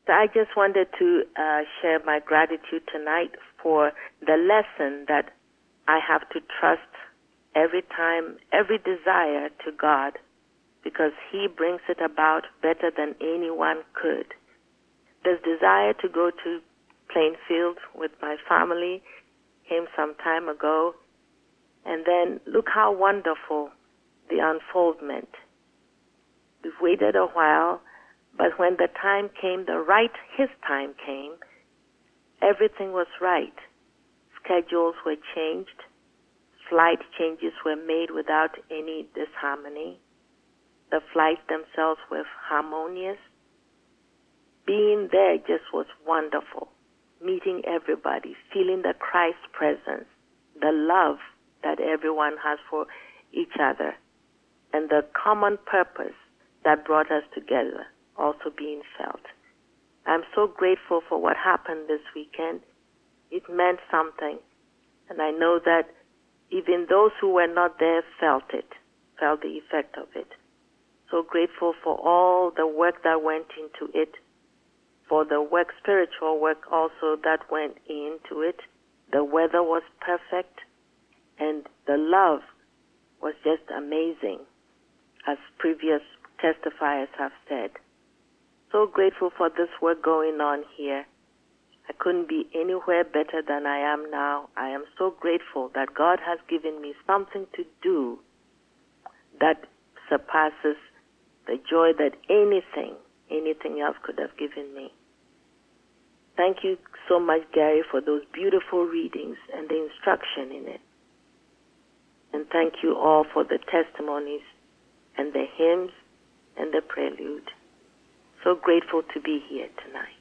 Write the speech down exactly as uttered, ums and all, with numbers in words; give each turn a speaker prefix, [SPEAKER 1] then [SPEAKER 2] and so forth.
[SPEAKER 1] So I just wanted to uh, share my gratitude tonight for the lesson that I have to trust every time, every desire to God, because He brings it about better than anyone could. This desire to go to Plainfield with my family came some time ago, and then look how wonderful the unfoldment. We've waited a while, but when the time came, the right, His time came, everything was right. Schedules were changed. Flight changes were made without any disharmony. The flights themselves were harmonious. Being there just was wonderful. Meeting everybody, feeling the Christ presence, the love that everyone has for each other, and the common purpose that brought us together also being felt. I'm so grateful for what happened this weekend. It meant something, and I know that even those who were not there felt it, felt the effect of it. So grateful for all the work that went into it, for the work, spiritual work also that went into it. The weather was perfect, and the love was just amazing, as previous testifiers have said. So grateful for this work going on here. I couldn't be anywhere better than I am now. I am so grateful that God has given me something to do that surpasses the joy that anything, anything else could have given me. Thank you so much, Gary, for those beautiful readings and the instruction in it. And thank you all for the testimonies and the hymns and the prelude. So grateful to be here tonight.